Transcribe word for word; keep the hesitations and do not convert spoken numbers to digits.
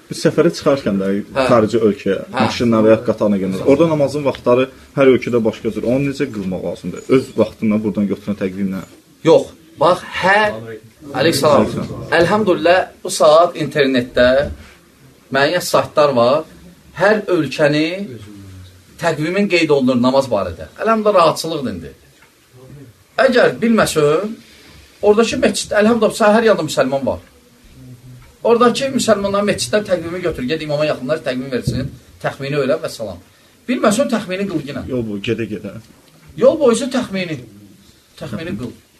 Biz səfərə çıxarkən də xarici ölkəyə, maşınla və ya qatarla gəlir. Orada namazın vaxtları hər ölkədə başqa cür. Onu necə qılmaq lazımdır? Öz vaxtından buradan götürən təqvimlə. Yox. Bax, hər Əleyhissalam. Əlhamdülillah bu saat internetdə müəyyən saytlar var. Hər ölkəni təqvimin qeyd olunur namaz barədə. Əlhamdülillah rahatçılıqdır indi. Əgər bilməsən, oradakı məscid, əlhamdülillah hər yanda müsəlman var. Oradakı müsəlmanlar məsciddən təqvimi götür, ged imama yaxınlar təqvim versin, təxmini öyle və salam. Bilməsən təxmini qıl yenə. Yol boyu gedə-gedə. Yol boyu isə təxmini. Təxmini qıl.